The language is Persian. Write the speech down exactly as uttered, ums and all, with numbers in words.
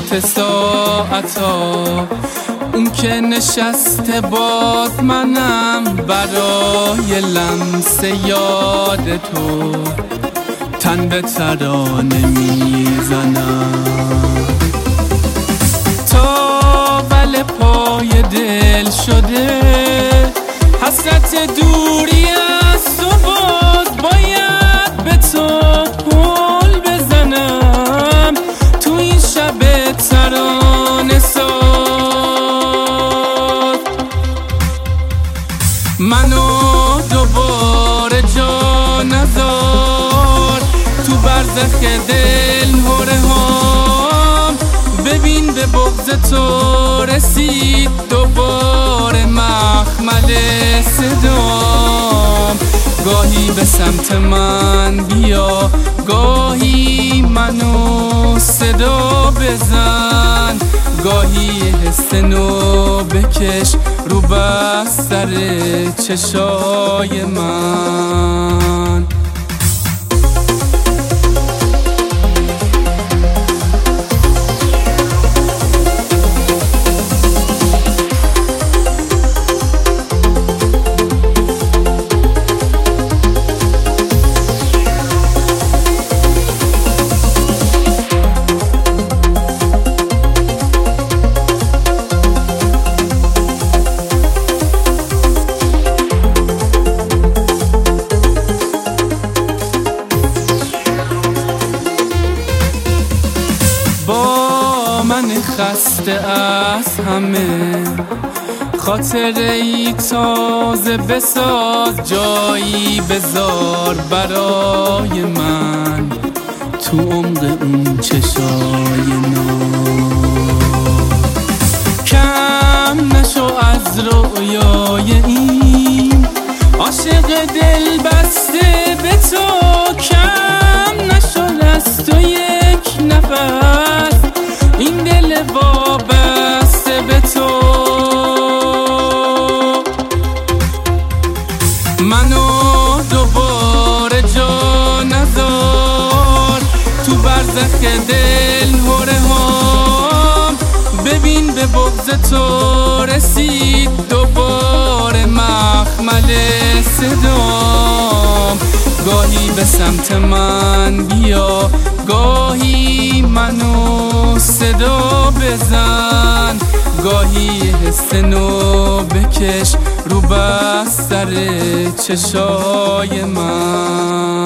صبح ساعتا، اون که نشسته باز منم برای لمس یاد تو تن به ترانه میزنم. تاول پای دل شده حسرت دوری از تو، باز باید به تو پل بزنم تو این شب ترانه ساز. منو دوباره جا نذار تو برزخ دل هره هام، ببین به بغض تو رسید دوباره مخمل صدام. گاهی به سمت من بیا، گاهی منو صدا بزن، گاهی حس نو بکش رو بستر چشای من. من خسته از همه خاطره ای تازه بساز، جایی بذار برای من تو عمق اون چشای نو. کم نشو از رویای این عاشق دل بسته به تو، کم نشو از تو یک نفس این دل وابسته به تو. منو دوباره جا نذار تو برزخ دل هره هام، ببین به بغض تو رسید دوباره مخمل صدام. گاهی به سمت من بیا، گاهی منو صدا بزن، گاهی حس نو بکش رو بستر چشای من.